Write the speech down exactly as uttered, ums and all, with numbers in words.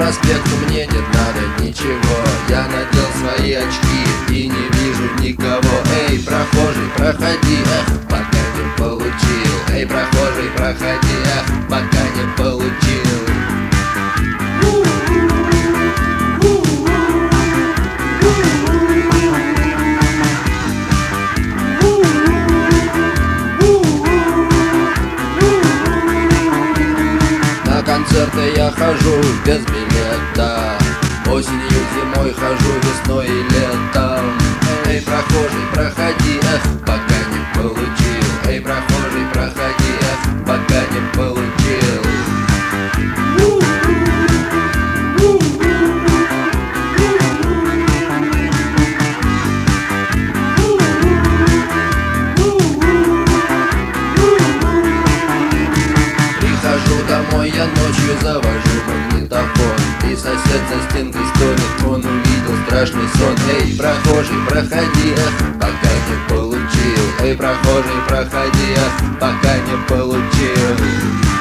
проспекту мне не надо ничего. Я надел свои очки и не вижу никого. Эй, прохожий, проходи, эх, пока не получил. Эй, прохожий, проходи, эх, пока не получил. На концерты я хожу без билета. Осенью, зимой хожу, весной и летом. Эй, прохожий, проходи, эх, пока не получил. Эй, прохожий, проходи, эх, пока не получил. Прихожу домой я ночью, завожу магнитофон, и сосед за стенкой стонет, он увидел страшный сон. Эй, прохожий, проходи, эх, пока не получил. Эй, прохожий, проходи, эх, пока не получил.